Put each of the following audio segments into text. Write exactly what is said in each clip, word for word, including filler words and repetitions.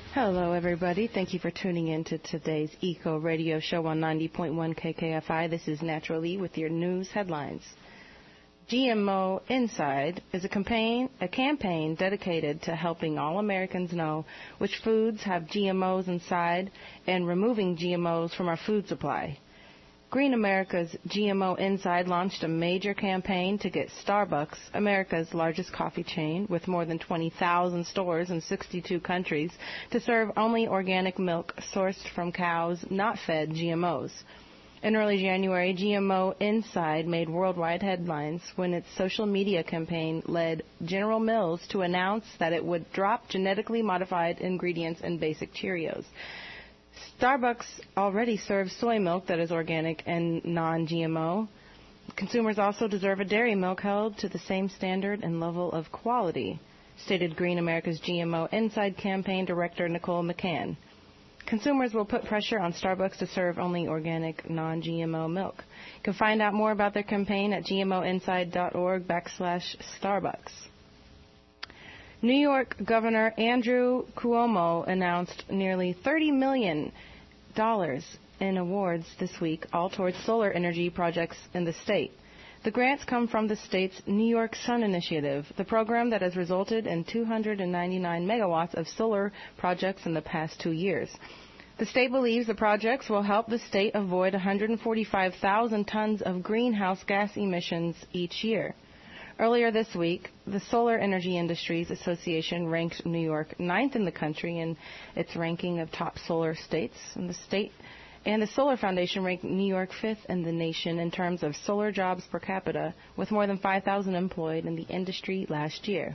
Hello, everybody. Thank you for tuning in to today's Eco Radio Show on ninety point one K K F I. This is Natural Lee with your news headlines. G M O Inside is a campaign, a campaign dedicated to helping all Americans know which foods have G M Os inside and removing G M Os from our food supply. Green America's G M O Inside launched a major campaign to get Starbucks, America's largest coffee chain with more than twenty thousand stores in sixty-two countries, to serve only organic milk sourced from cows not fed G M Os. In early January, G M O Inside made worldwide headlines when its social media campaign led General Mills to announce that it would drop genetically modified ingredients in basic Cheerios. Starbucks already serves soy milk that is organic and non-G M O. Consumers also deserve a dairy milk held to the same standard and level of quality, stated Green America's G M O Inside campaign director Nicole McCann. Consumers will put pressure on Starbucks to serve only organic, non-G M O milk. You can find out more about their campaign at gmoinside.org backslash Starbucks. New York Governor Andrew Cuomo announced nearly thirty million dollars in awards this week, all towards solar energy projects in the state. The grants come from the state's New York Sun Initiative, the program that has resulted in two hundred ninety-nine megawatts of solar projects in the past two years. The state believes the projects will help the state avoid one hundred forty-five thousand tons of greenhouse gas emissions each year. Earlier this week, the Solar Energy Industries Association ranked New York ninth in the country in its ranking of top solar states. And the state and the Solar Foundation ranked New York fifth in the nation in terms of solar jobs per capita, with more than five thousand employed in the industry last year.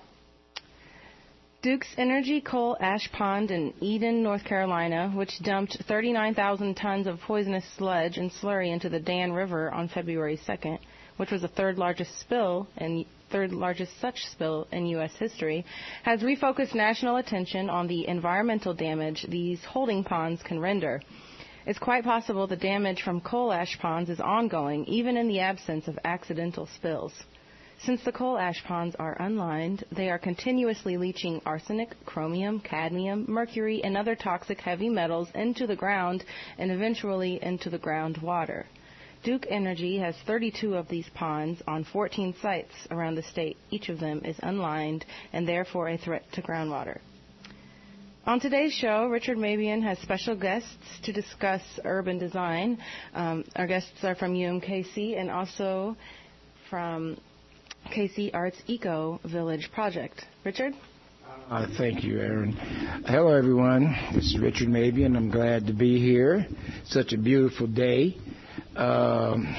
Duke's Energy Coal Ash Pond in Eden, North Carolina, which dumped thirty-nine thousand tons of poisonous sludge and slurry into the Dan River on February second, which was the third largest spill and third largest such spill in U S history, has refocused national attention on the environmental damage these holding ponds can render. It's quite possible the damage from coal ash ponds is ongoing, even in the absence of accidental spills. Since the coal ash ponds are unlined, they are continuously leaching arsenic, chromium, cadmium, mercury, and other toxic heavy metals into the ground and eventually into the groundwater. Duke Energy has thirty-two of these ponds on fourteen sites around the state. Each of them is unlined and therefore a threat to groundwater. On today's show, Richard Mabian has special guests to discuss urban design. Um, our guests are from U M K C and also from K C Arts Eco Village Project. Richard? Uh, thank you, Aaron. Hello, everyone. This is Richard Mabian. I'm glad to be here. Such a beautiful day. Um,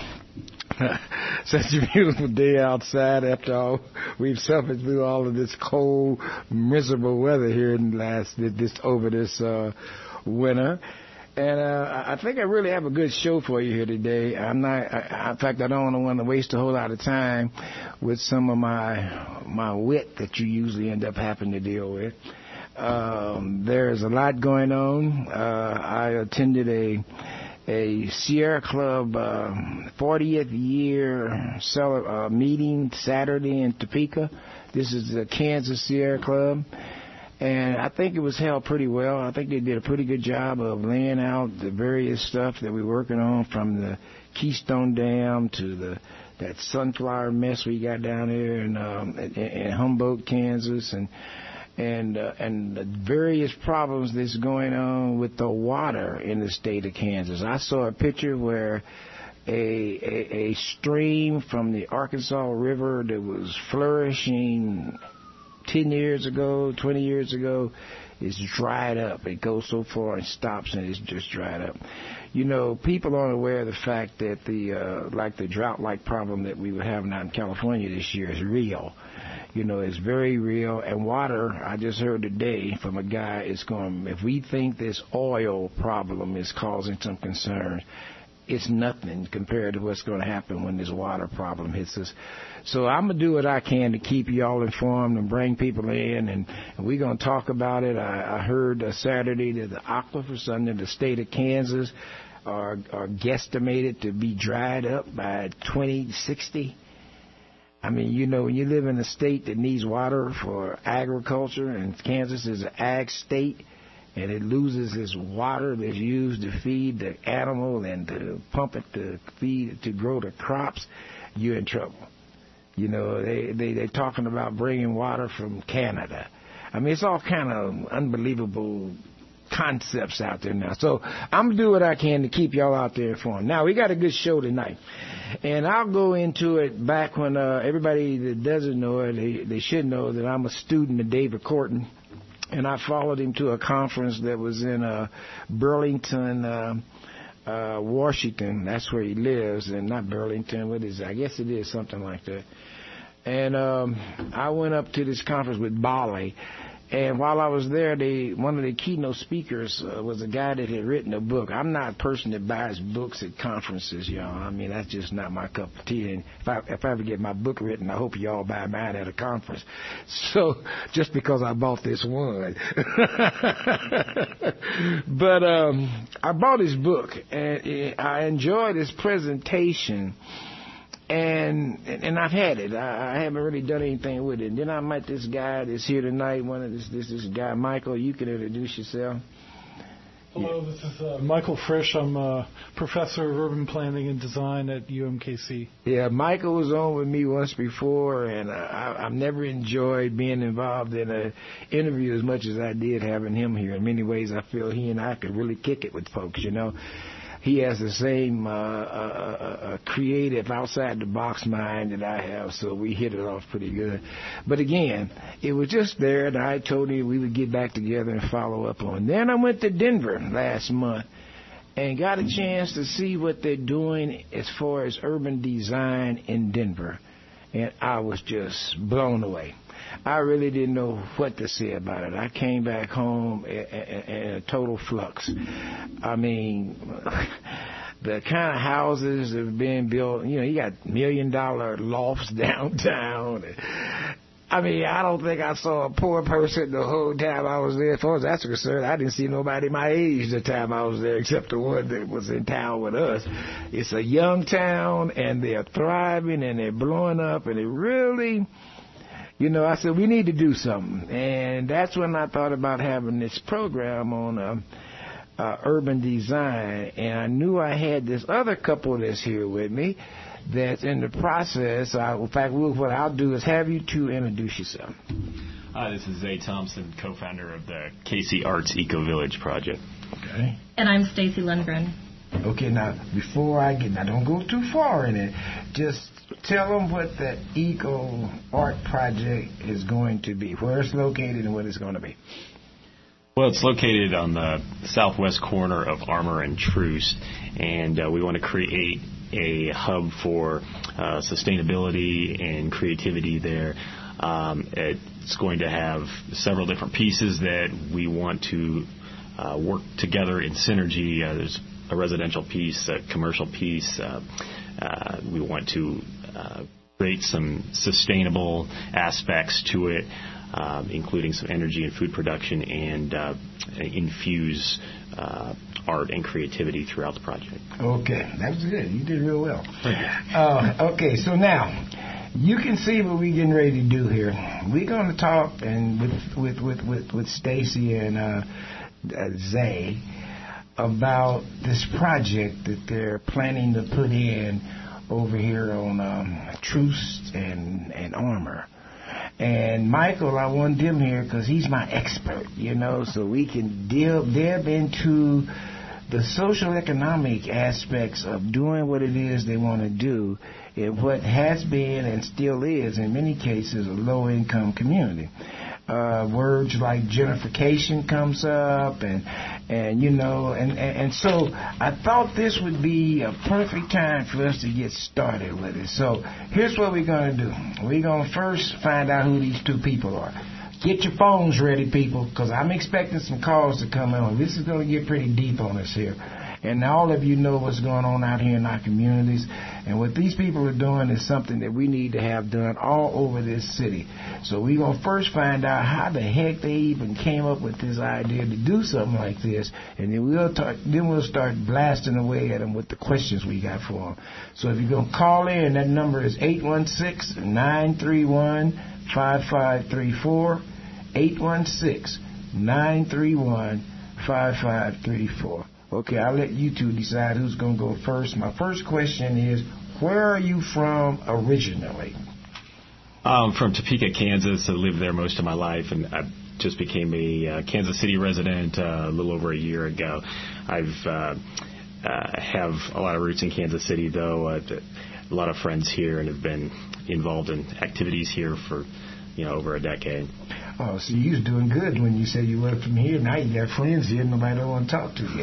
such a beautiful day outside after all we've suffered through all of this cold, miserable weather here in the last this over this uh, winter. And uh, I think I really have a good show for you here today. I'm not, I, in fact, I don't want to waste a whole lot of time with some of my my wit that you usually end up having to deal with. Um, there's a lot going on. Uh, I attended a a Sierra Club uh, fortieth year cel- uh, meeting Saturday in Topeka. This is the Kansas Sierra Club. And I think it was held pretty well. I think they did a pretty good job of laying out the various stuff that we're working on, from the Keystone Dam to the that sunflower mess we got down there in, um, in, in Humboldt, Kansas, and and uh, and the various problems that's going on with the water in the state of Kansas. I saw a picture where a, a, a stream from the Arkansas River that was flourishing ten years ago, twenty years ago, is dried up. It goes so far and stops, and it's just dried up. You know, people aren't aware of the fact that the uh, like the drought-like problem that we were having out in California this year is real. You know, it's very real. And water, I just heard today from a guy, it's going, if we think this oil problem is causing some concern, it's nothing compared to what's going to happen when this water problem hits us. So I'm going to do what I can to keep you all informed and bring people in, and, and we're going to talk about it. I, I heard uh, Saturday that the aquifers under the state of Kansas are, are guesstimated to be dried up by twenty sixty. I mean, you know, when you live in a state that needs water for agriculture, and Kansas is an ag state, and it loses its water that's used to feed the animal and to pump it to feed to grow the crops, you're in trouble. You know, they, they, they're talking about bringing water from Canada. I mean, it's all kind of unbelievable concepts out there now. So I'm going to do what I can to keep y'all out there informed. Now, we got a good show tonight. And I'll go into it back when uh, everybody that doesn't know it, they, they should know that I'm a student of David Korten. And I followed him to a conference that was in uh, Burlington, uh, uh, Washington. That's where he lives. And not Burlington. What is it? I guess it is something like that. And um, I went up to this conference with Bali. And while I was there, they, one of the keynote speakers uh, was a guy that had written a book. I'm not a person that buys books at conferences, y'all. I mean, that's just not my cup of tea. And if I, if I ever get my book written, I hope y'all buy mine at a conference. So, just because I bought this one. But um, I bought his book, and I enjoyed his presentation. And and I've had it. I, I haven't really done anything with it. And then I met this guy that's here tonight. One of this this this guy, Michael. You can introduce yourself. Hello, this is uh, Michael Frisch. I'm a professor of urban planning and design at U M K C. Yeah, Michael was on with me once before, and I, I've never enjoyed being involved in an interview as much as I did having him here. In many ways, I feel he and I could really kick it with folks, you know. He has the same uh, uh, uh, creative, outside-the-box mind that I have, so we hit it off pretty good. But again, it was just there, and I told him we would get back together and follow up on. Then I went to Denver last month and got a chance to see what they're doing as far as urban design in Denver, and I was just blown away. I really didn't know what to say about it. I came back home in a total flux. I mean, the kind of houses that are being built, you know, you got million-dollar lofts downtown. I mean, I don't think I saw a poor person the whole time I was there. As far as that's concerned, I didn't see nobody my age the time I was there except the one that was in town with us. It's a young town, and they're thriving, and they're blowing up, and it really... You know, I said, we need to do something. And that's when I thought about having this program on uh, uh, urban design. And I knew I had this other couple that's here with me that's in the process. I, in fact, we'll, what I'll do is have you two introduce yourself. Hi, this is Zay Thompson, co-founder of the K C Arts Eco Village project. Okay. And I'm Stacy Lundgren. Okay, now, before I get, now don't go too far in it. Just tell them what that Eco Art project is going to be, where it's located and what it's going to be. Well, it's located on the southwest corner of Armour and Troost, and uh, we want to create a hub for uh, sustainability and creativity there. Um, it's going to have several different pieces that we want to uh, work together in synergy. Uh, there's a residential piece, a commercial piece. Uh, uh, we want to uh, create some sustainable aspects to it, um, including some energy and food production, and uh, infuse uh, art and creativity throughout the project. Okay, that was good. You did real well. Thank you. Uh, okay, so now you can see what we're getting ready to do here. We're going to talk and with with with with, with Stacy and uh, uh, Zay about this project that they're planning to put in over here on um, Troost and, and Armour. And Michael, I want him here because he's my expert, you know, so we can delve, delve into the social economic aspects of doing what it is they want to do in what has been and still is, in many cases, a low-income community. Uh, words like gentrification comes up, and and you know, and, and and so I thought this would be a perfect time for us to get started with it. So here's what we're going to do. We're going to first find out who these two people are. Get your phones ready, people, because I'm expecting some calls to come on. This is going to get pretty deep on us here. And all of you know what's going on out here in our communities. And what these people are doing is something that we need to have done all over this city. So we're going to first find out how the heck they even came up with this idea to do something like this. And then we'll talk, then we'll start blasting away at them with the questions we got for them. So if you're going to call in, that number is eight one six, nine three one, five five three four, eight one six, nine three one, five five three four. Okay, I'll let you two decide who's going to go first. My first question is, where are you from originally? I'm from Topeka, Kansas. I lived there most of my life, and I just became a uh, Kansas City resident uh, a little over a year ago. I've uh, uh, have a lot of roots in Kansas City, though. Uh, a lot of friends here, and have been involved in activities here for, you know, over a decade. Oh, so you was doing good when you said you were from here. Now you got friends here, and nobody don't want to talk to you.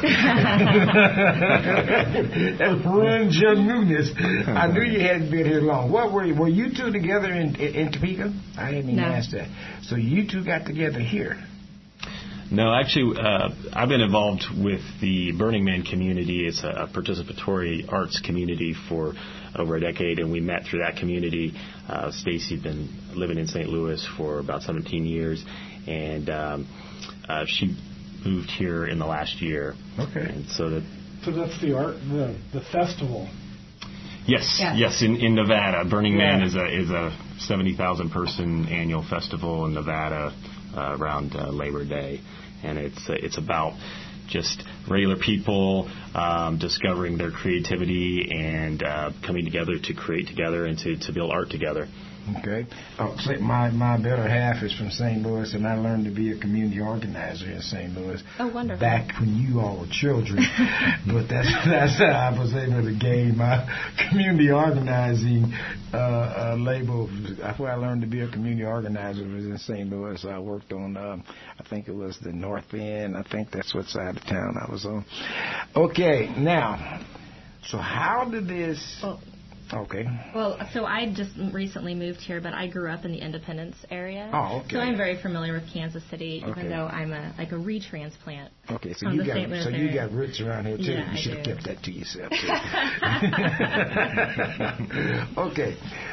That's one genuineness. I knew you hadn't been here long. What were you? Were you two together in, in, in Topeka? I didn't even No. ask that. So you two got together here. No, actually, uh, I've been involved with the Burning Man community. It's a, a participatory arts community for over a decade, and we met through that community. Uh, Stacy'd been living in Saint Louis for about seventeen years, and um, uh, she moved here in the last year. Okay. And so that. So that's the art, the the festival. Yes, Yeah. yes, in, in Nevada, Burning Man Yeah. is a is a seventy thousand person annual festival in Nevada uh, around uh, Labor Day, and it's uh, it's about just regular people um, discovering their creativity and uh, coming together to create together and to, to build art together. Okay. Oh, say my my better half is from Saint Louis, and I learned to be a community organizer in Saint Louis. Oh, wonderful. Back when you all were children. But that's that's how I was able to gain my community organizing uh, uh, label. That's where I learned to be a community organizer was in Saint Louis. I worked on, um, I think it was the North End. I think that's what side of town I was on. Okay, now, so how did this... Well, Okay. well, so I just recently moved here, but I grew up in the Independence area. Oh, okay. So I'm very familiar with Kansas City, even Okay. though I'm a like a retransplant. Okay, so from you the got Saint Louis so you area. got roots around here too. Yeah, you I should have do. kept that to yourself. Too. Okay,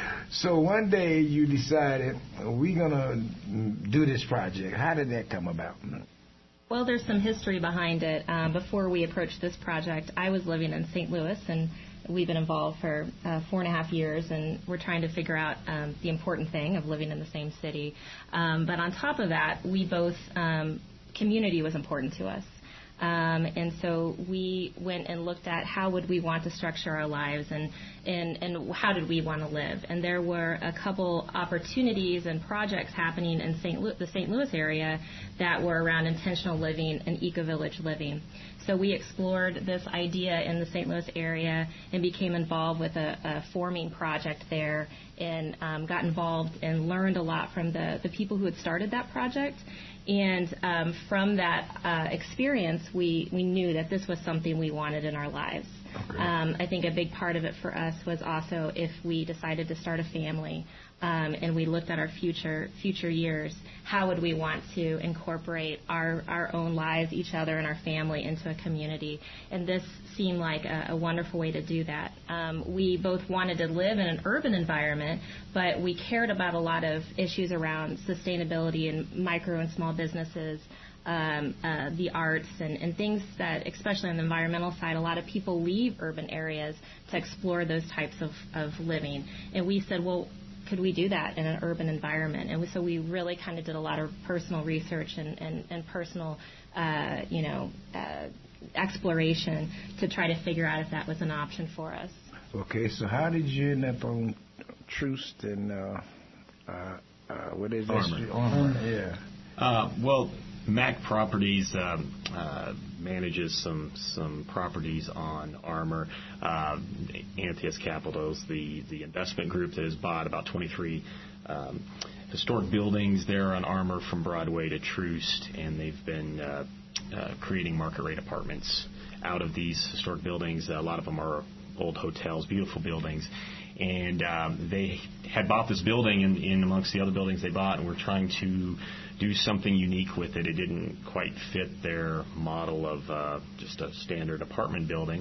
so one day you decided we're gonna do this project. How did that come about? Well, there's some history behind it. Um, before we approached this project, I was living in Saint Louis, and we've been involved for uh, four and a half years, and we're trying to figure out um, the important thing of living in the same city. Um, but on top of that, we both, um, community was important to us. Um, and so we went and looked at how would we want to structure our lives and, and, and how did we want to live. And there were a couple opportunities and projects happening in Saint Lu- the Saint Louis area that were around intentional living and eco-village living. So we explored this idea in the Saint Louis area and became involved with a, a forming project there and um, got involved and learned a lot from the, the people who had started that project. And um, from that uh, experience, we, we knew that this was something we wanted in our lives. Okay. Um, I think a big part of it for us was also if we decided to start a family um, and we looked at our future future years, how would we want to incorporate our, our own lives, each other, and our family into a community? And this seemed like a, a wonderful way to do that. Um, we both wanted to live in an urban environment, but we cared about a lot of issues around sustainability and micro and small businesses, um, uh, the arts, and, and things that, especially on the environmental side, a lot of people leave urban areas to explore those types of, of living. And we said, well, could we do that in an urban environment? And we, so we really kind of did a lot of personal research and, and, and personal, uh, you know, uh, exploration to try to figure out if that was an option for us. Okay, so how did you end up on Troost and uh, uh, uh, what is that? Armour. street? Armour, yeah. Uh, well, Mac Properties um, uh, manages some some properties on Armour. Uh, Antheus Capital is the, the investment group that has bought about twenty-three um, historic buildings there on Armour from Broadway to Troost, and they've been uh, uh, creating market rate apartments out of these historic buildings. A lot of them are old hotels, beautiful buildings. And um, they had bought this building in, in amongst the other buildings they bought, and were trying to do something unique with it. It didn't quite fit their model of uh, just a standard apartment building,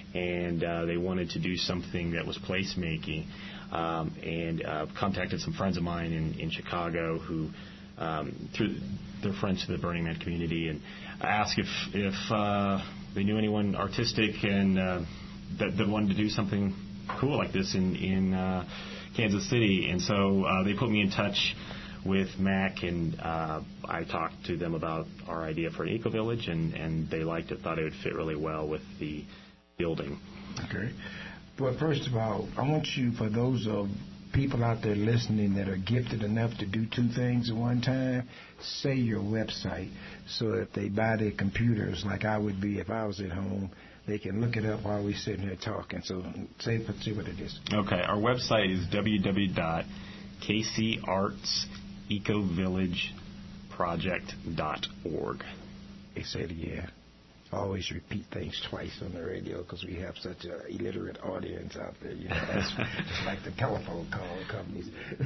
and uh, they wanted to do something that was placemaking, um, and uh, contacted some friends of mine in, in Chicago who, um, through their friends to the Burning Man community, and asked if, if uh, they knew anyone artistic and uh, that, that wanted to do something cool like this in, in uh, Kansas City. And so uh, they put me in touch with Mac, and uh, I talked to them about our idea for an eco-village, and, and they liked it, thought it would fit really well with the building. Okay. Well, first of all, I want you, for those of people out there listening that are gifted enough to do two things at one time, say your website, so if they buy their computers, like I would be if I was at home, they can look it up while we're sitting here talking. So say, see what it is. Okay. Our website is w w w dot k c arts eco village project dot org. They say it again. Always repeat things twice on the radio because we have such an illiterate audience out there. You know, that's just like the telephone call companies.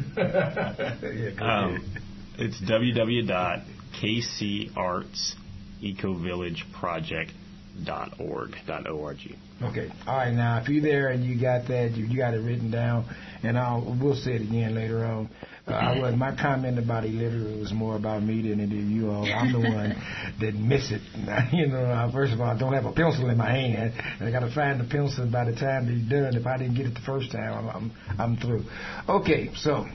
Yeah, go um, ahead. It's w w w dot k c arts eco village project dot org. Dot org. Okay. All right. Now, if you're there and you got that, you, you got it written down, and I'll we'll say it again later on. Uh, I was, my comment about illiterate was more about me than it is you all. I'm the one that miss it. You know, uh, first of all, I don't have a pencil in my hand, and I got to find the pencil by the time they're done. If I didn't get it the first time, I'm I'm, I'm through. Okay. So,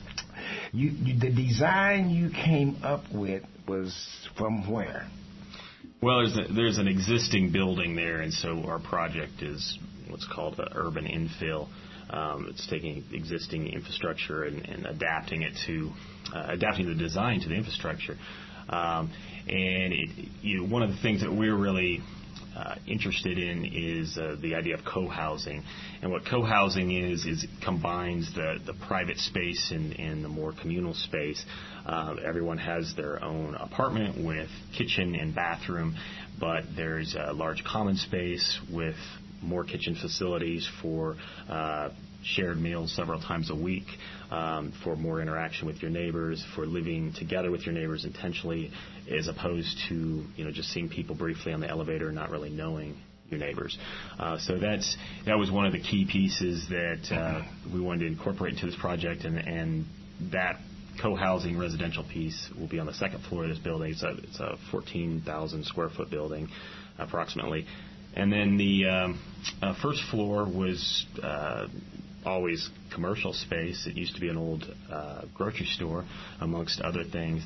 you, you the design you came up with was from where? Well, there's a, there's an existing building there, and so our project is what's called an urban infill. Um, it's taking existing infrastructure and, and adapting it to uh, adapting the design to the infrastructure. Um, and it, you know, one of the things that we're really uh, interested in is uh, the idea of co-housing. And what co-housing is is it combines the, the private space and, and the more communal space. Uh, everyone has their own apartment with kitchen and bathroom, but there's a large common space with more kitchen facilities for uh, shared meals several times a week, um, for more interaction with your neighbors, for living together with your neighbors intentionally, as opposed to, you know, just seeing people briefly on the elevator and not really knowing your neighbors. Uh, so that's that was one of the key pieces that uh, we wanted to incorporate into this project, and, and that co-housing residential piece will be on the second floor of this building. It's a, it's a fourteen thousand square foot building, approximately. And then the um, uh, first floor was uh, always commercial space. It used to be an old uh, grocery store, amongst other things.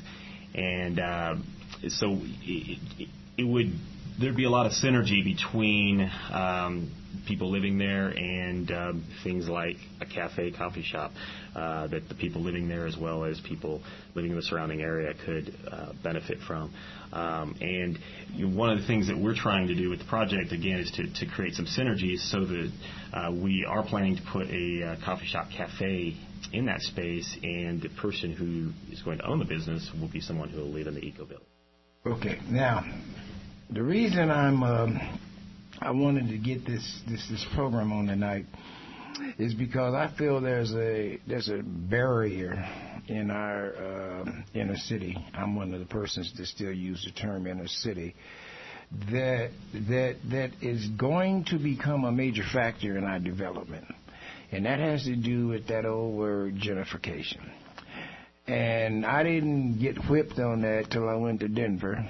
And uh, so it, it, it would there'd be a lot of synergy between um, people living there and uh, things like a cafe, coffee shop, uh, that the people living there as well as people living in the surrounding area could uh, benefit from. Um, and you know, one of the things that we're trying to do with the project, again, is to, to create some synergies so that uh, we are planning to put a uh, coffee shop cafe in that space, and the person who is going to own the business will be someone who will live in the eco-village. Okay. Now, the reason I'm um, I wanted to get this, this this program on tonight is because I feel there's a there's a barrier in our uh, inner city. I'm one of the persons that still use the term inner city. That that that is going to become a major factor in our development, and that has to do with that old word gentrification. And I didn't get whipped on that till I went to Denver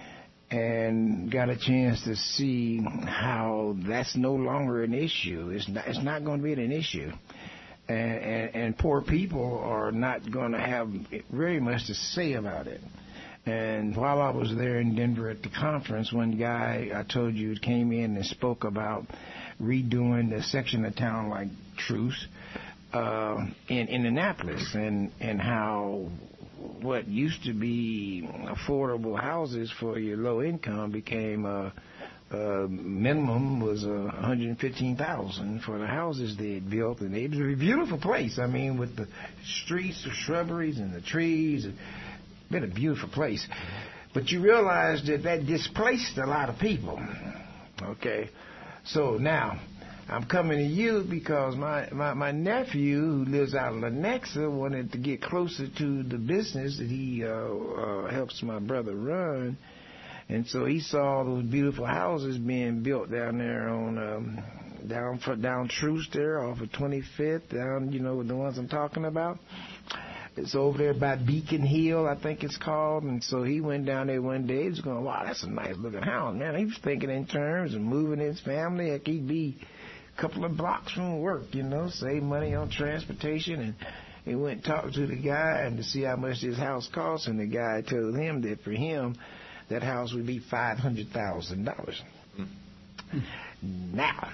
and got a chance to see how that's no longer an issue. It's not, it's not going to be an issue. And, and, and poor people are not going to have very much to say about it. And while I was there in Denver at the conference, one guy I told you came in and spoke about redoing the section of town like Truce uh, in, in Annapolis, and, and how what used to be affordable houses for your low income became a, a minimum was uh, one hundred fifteen thousand for the houses they had built, and it was a beautiful place. I mean, with the streets, the shrubberies, and the trees, it's been a beautiful place. But you realize that that displaced a lot of people. Okay, so now I'm coming to you because my, my, my nephew, who lives out in Lenexa, wanted to get closer to the business that he uh, uh, helps my brother run. And so he saw those beautiful houses being built down there on um, down for, down Truce there off of twenty-fifth, down, you know, the ones I'm talking about. It's over there by Beacon Hill, I think it's called. And so he went down there one day. He was going, wow, that's a nice looking house, man. He was thinking in terms of moving his family. Like he'd be couple of blocks from work, you know, save money on transportation and He went and talked to the guy and to see how much his house cost, and the guy told him that for him, that house would be five hundred thousand dollars. Mm. Now,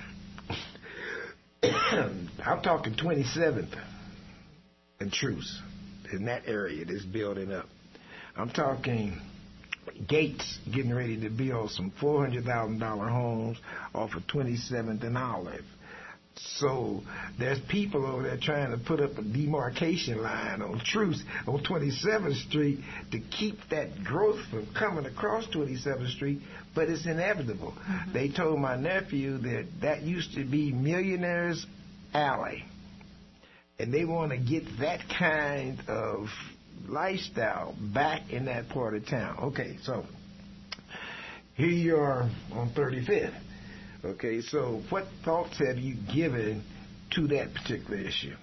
I'm talking twenty-seventh and Truce, in that area that's building up. I'm talking Gates getting ready to build some four hundred thousand dollars homes off of twenty-seventh and Olive. So there's people over there trying to put up a demarcation line on Truce on twenty-seventh Street to keep that growth from coming across twenty-seventh Street, but it's inevitable. Mm-hmm. They told my nephew that that used to be Millionaire's Alley, and they want to get that kind of lifestyle back in that part of town. Okay, so here you are on thirty-fifth. Okay, so what thoughts have you given to that particular issue?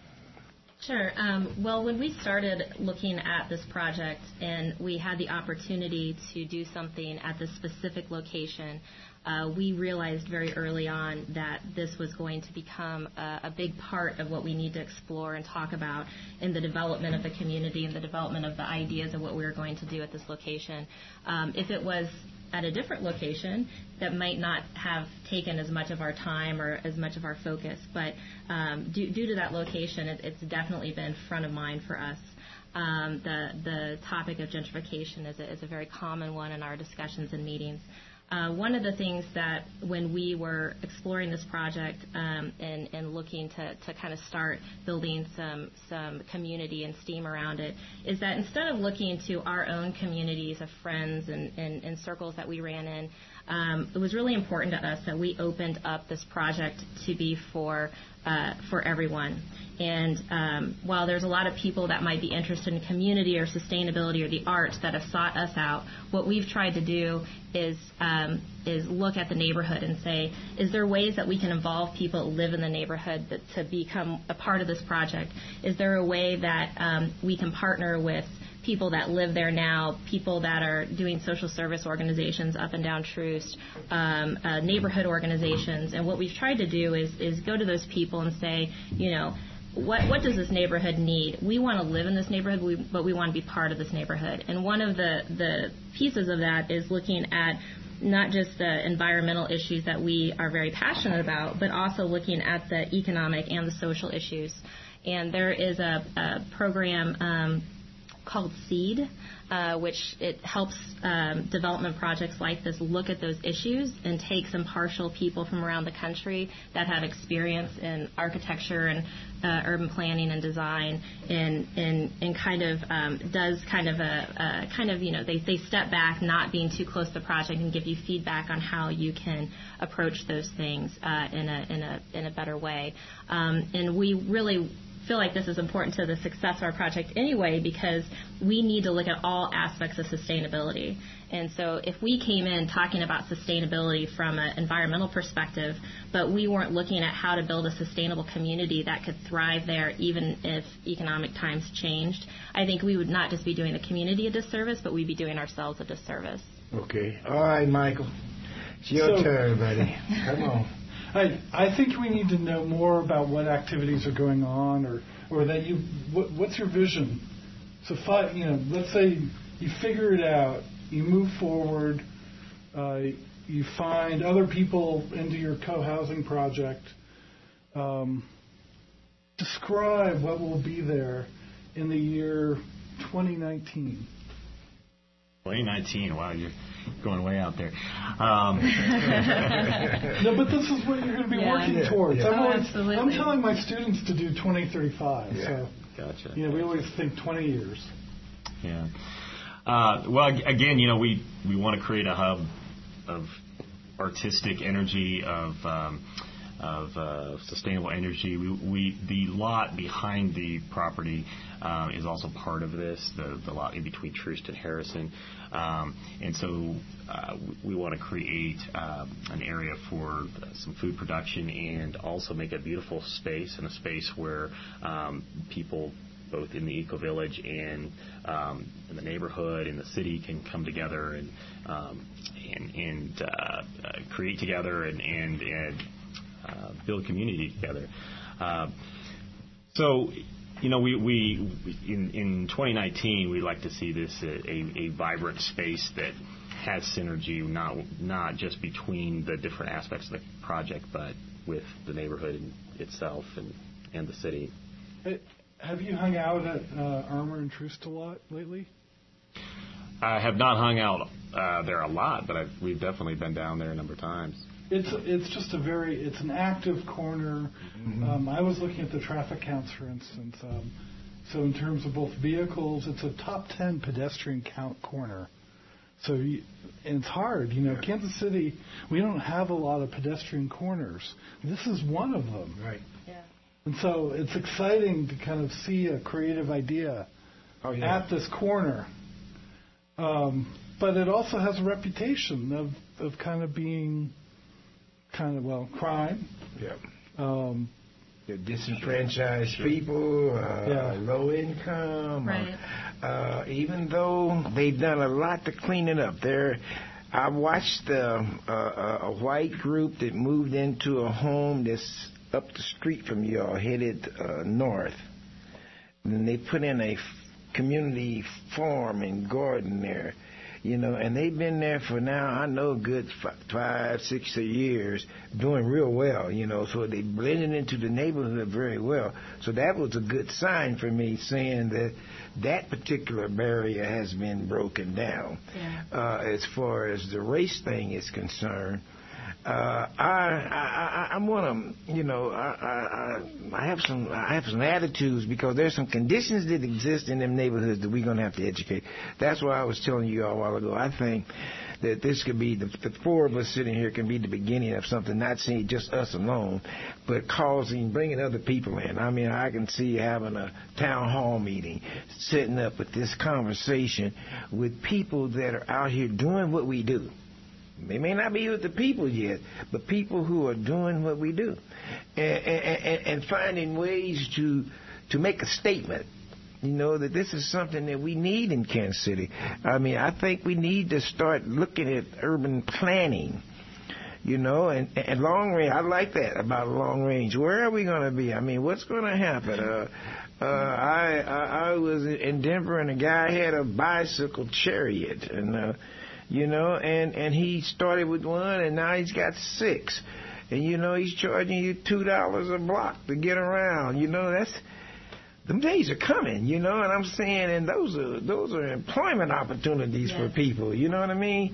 Sure. Um, well, when we started looking at this project and we had the opportunity to do something at this specific location, uh, we realized very early on that this was going to become a, a big part of what we need to explore and talk about in the development of the community and the development of the ideas of what we were going to do at this location. Um, if it was at a different location, that might not have taken as much of our time or as much of our focus, but um, due, due to that location, it, it's definitely been front of mind for us. Um, the the topic of gentrification is a, is a very common one in our discussions and meetings. Uh, one of the things that when we were exploring this project um, and, and looking to, to kind of start building some some community and steam around it is that instead of looking to our own communities of friends and, and, and circles that we ran in, um, it was really important to us that we opened up this project to be for uh, for everyone. And um, while there's a lot of people that might be interested in community or sustainability or the arts that have sought us out, what we've tried to do is um, is look at the neighborhood and say, is there ways that we can involve people that live in the neighborhood that, to become a part of this project? Is there a way that um, we can partner with people that live there now, people that are doing social service organizations up and down Troost, um, uh, neighborhood organizations? And what we've tried to do is is go to those people and say, you know, What what does this neighborhood need? We want to live in this neighborhood, we, but we want to be part of this neighborhood. And one of the, the pieces of that is looking at not just the environmental issues that we are very passionate about, but also looking at the economic and the social issues. And there is a, a program um, called SEED, uh, which it helps um, development projects like this look at those issues and take some partial people from around the country that have experience in architecture and uh, urban planning and design, and and, and kind of um, does kind of a, a kind of you know they they step back, not being too close to the project, and give you feedback on how you can approach those things uh, in a in a in a better way. Um, and we really feel like this is important to the success of our project anyway, because we need to look at all aspects of sustainability. And so if we came in talking about sustainability from an environmental perspective, but we weren't looking at how to build a sustainable community that could thrive there even if economic times changed, I think we would not just be doing the community a disservice, but we'd be doing ourselves a disservice. Okay. All right, Michael. It's your So, turn, buddy. Come on. I I think we need to know more about what activities are going on, or or that you what, what's your vision. So fi- you know, let's say you figure it out, you move forward, uh, you find other people into your co-housing project. Um, describe what will be there in the year twenty nineteen. twenty nineteen, wow, you're going way out there. Um, no, but this is what you're going to be yeah. working yeah. towards. Yeah. I'm, Oh, always, absolutely. I'm telling my students to do twenty thirty-five. Yeah. So, gotcha. you know, we always think twenty years. Yeah. Uh, well, again, you know, we, we want to create a hub of artistic energy, of um, of uh, sustainable energy. We, we the lot behind the property uh, is also part of this. The the lot in between Troost and Harrison, um, and so uh, we, we want to create um, an area for some food production and also make a beautiful space and a space where um, people, both in the eco village and um, in the neighborhood, in the city, can come together and um, and, and uh, uh, create together and and, and uh, build community together. Uh, so You know, we, we in, in twenty nineteen, we'd like to see this a, a, a vibrant space that has synergy, not not just between the different aspects of the project, but with the neighborhood itself and, and the city. Hey, have you hung out at uh, Armour and Troost a lot lately? I have not hung out uh, there a lot, but I've, we've definitely been down there a number of times. It's it's just a very it's an active corner. Mm-hmm. Um, I was looking at the traffic counts, for instance. Um, so in terms of both vehicles, it's a top ten pedestrian count corner. So you, and it's hard, you know. Yeah. Kansas City, we don't have a lot of pedestrian corners. This is one of them. Right. Yeah. And so it's exciting to kind of see a creative idea oh, yeah. at this corner. Um, but it also has a reputation of of kind of being. Kind of, well, crime. Yeah. Um, the disenfranchised people, uh, yeah. low income. Right. Uh, uh, even though they've done a lot to clean it up. There, I watched uh, a, a white group that moved into a home that's up the street from you all, headed uh, north. And they put in a f- community farm and garden there. You know, and they've been there for now, I know, a good f- five, six years, doing real well, you know, so they blended into the neighborhood very well. So that was a good sign for me, saying that that particular barrier has been broken down. Yeah. Uh, as far as the race thing is concerned, uh, I, I, I, I want to, you know, I, I, I have some, I have some attitudes because there's some conditions that exist in them neighborhoods that we're going to have to educate. That's why I was telling you all a while ago. I think that this could be the, the four of us sitting here can be the beginning of something, not seeing just us alone, but causing, bringing other people in. I mean, I can see having a town hall meeting, setting up with this conversation with people that are out here doing what we do. They may not be with the people yet, but people who are doing what we do, and, and, and finding ways to to make a statement. You know, that this is something that we need in Kansas City. I mean, I think we need to start looking at urban planning. You know, and, and long range. I like that about long range. Where are we going to be? I mean, what's going to happen? Uh, uh, I, I I was in Denver, and a guy had a bicycle chariot, and. Uh, You know, and, and he started with one, and now he's got six. And, you know, he's charging you two dollars a block to get around. You know, that's, them days are coming, you know, and I'm saying, and those are, those are employment opportunities yeah. for people, you know what I mean?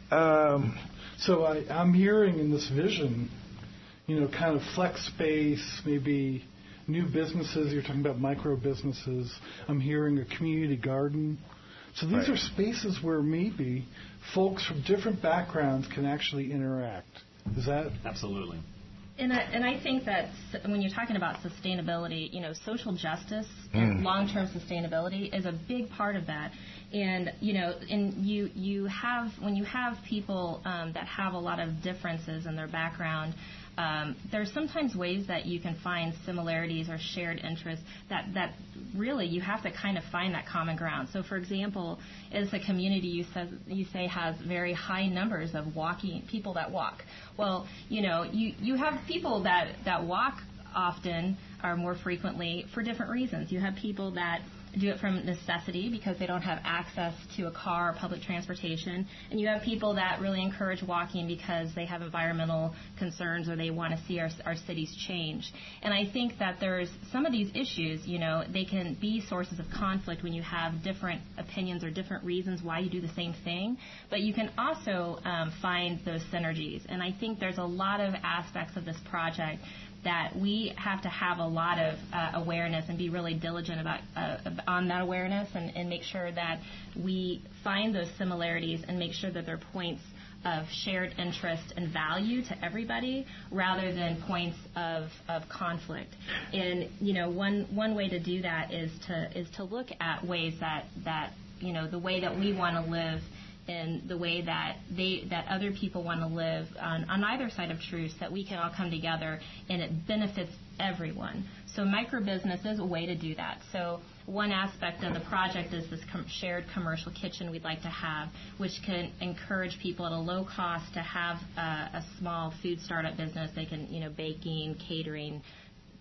Um, so I, I'm hearing in this vision, you know, kind of flex space, maybe new businesses. You're talking about micro businesses. I'm hearing a community garden. So these right. are spaces where maybe folks from different backgrounds can actually interact. Is that? Absolutely. And I, and I think that when you're talking about sustainability, you know, social justice mm. and long-term sustainability is a big part of that. And, you know, and you, you have, when you have people um, that have a lot of differences in their background, Um, there's sometimes ways that you can find similarities or shared interests that, that really you have to kind of find that common ground. So, for example, is a community you, says, you say has very high numbers of walking people that walk. Well, you know, you, you have people that, that walk often or more frequently for different reasons. You have people that do it from necessity because they don't have access to a car or public transportation. And you have people that really encourage walking because they have environmental concerns or they want to see our, our cities change. And I think that there's some of these issues, you know, they can be sources of conflict when you have different opinions or different reasons why you do the same thing. But you can also um, find those synergies. And I think there's a lot of aspects of this project that we have to have a lot of uh, awareness and be really diligent about uh, on that awareness and, and make sure that we find those similarities and make sure that they're points of shared interest and value to everybody rather than points of, of conflict. And, you know, one, one way to do that is to is to look at ways that, that you know, the way that we want to live in the way that they that other people want to live on, on either side of truce, that we can all come together and it benefits everyone. So microbusiness is a way to do that. So one aspect of the project is this com- shared commercial kitchen we'd like to have, which can encourage people at a low cost to have uh, a small food startup business. They can, you know, baking, catering,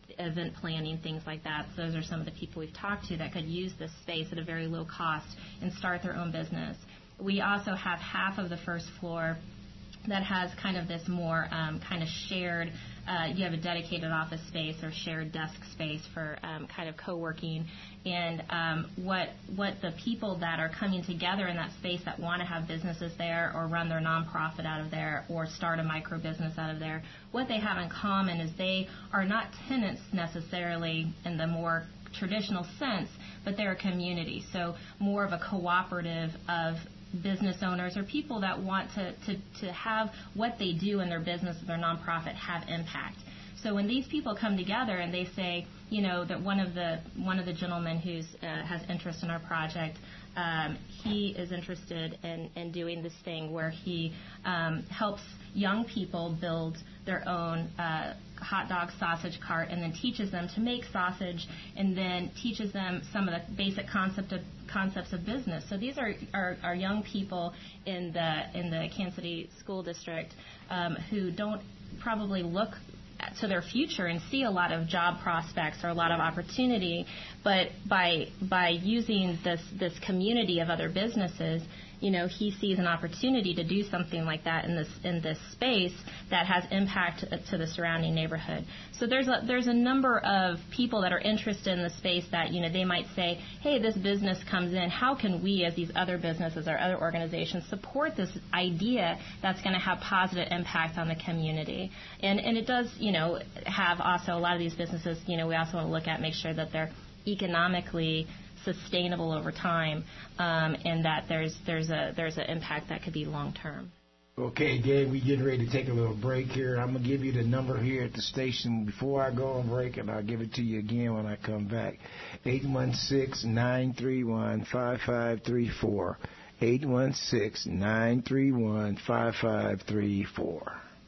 event planning, things like that. So those are some of the people we've talked to that could use this space at a very low cost and start their own business. We also have half of the first floor that has kind of this more um, kind of shared, uh, you have a dedicated office space or shared desk space for um, kind of co-working. And um, what what the people that are coming together in that space that want to have businesses there or run their nonprofit out of there or start a micro business out of there, what they have in common is they are not tenants necessarily in the more traditional sense, but they're a community. So more of a cooperative of business owners or people that want to, to, to have what they do in their business or their nonprofit have impact. So when these people come together and they say, you know, that one of the one of the gentlemen who's uh, has interest in our project, um, he is interested in, in doing this thing where he um, helps young people build their own uh, hot dog sausage cart and then teaches them to make sausage and then teaches them some of the basic concept of concepts of business. So these are, are, are young people in the in the Kansas City School District um, who don't probably look to their future and see a lot of job prospects or a lot of opportunity, but by by using this this community of other businesses, you know, he sees an opportunity to do something like that in this in this space that has impact to the surrounding neighborhood. So there's a there's a number of people that are interested in the space that, you know, they might say, hey, this business comes in, how can we as these other businesses or other organizations support this idea that's going to have positive impact on the community? And and it does, you know, have also a lot of these businesses, you know, we also want to look at, make sure that they're economically sustainable over time, um, and that there's there's a there's an impact that could be long term. Okay, gang, we getting ready to take a little break here. I'm gonna give you the number here at the station before I go on break, and I'll give it to you again when I come back. eight one six, nine three one, five five three four. eight one six, nine three one, five five three four.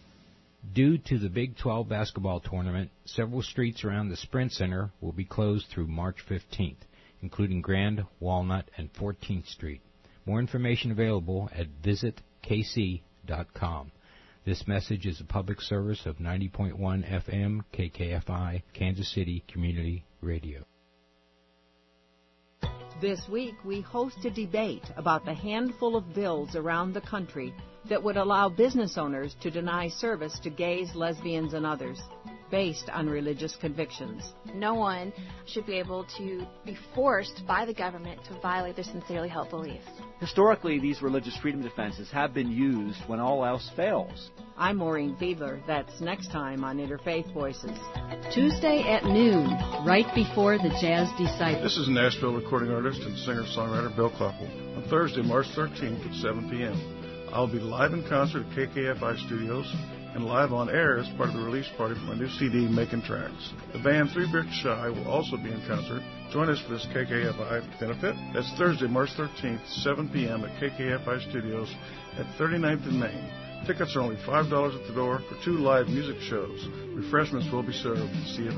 Due to the Big twelve basketball tournament, several streets around the Sprint Center will be closed through March fifteenth, including Grand, Walnut, and fourteenth Street. More information available at visit k c dot com. This message is a public service of ninety point one F M K K F I, Kansas City Community Radio. This week, we host a debate about the handful of bills around the country that would allow business owners to deny service to gays, lesbians, and others based on religious convictions. No one should be able to be forced by the government to violate their sincerely held beliefs. Historically, these religious freedom defenses have been used when all else fails. I'm Maureen Fiedler. That's next time on Interfaith Voices. Tuesday at noon, right before the Jazz Disciples. This is Nashville recording artist and singer-songwriter Bill Kloppel. On Thursday, March thirteenth at seven p.m. I'll be live in concert at K K F I Studios and live on air as part of the release party for my new C D, Making Tracks. The band Three Brick Shy will also be in concert. Join us for this K K F I benefit. That's Thursday, March thirteenth, seven p.m. at K K F I Studios at thirty-ninth and Main. Tickets are only five dollars at the door for two live music shows. Refreshments will be served. See you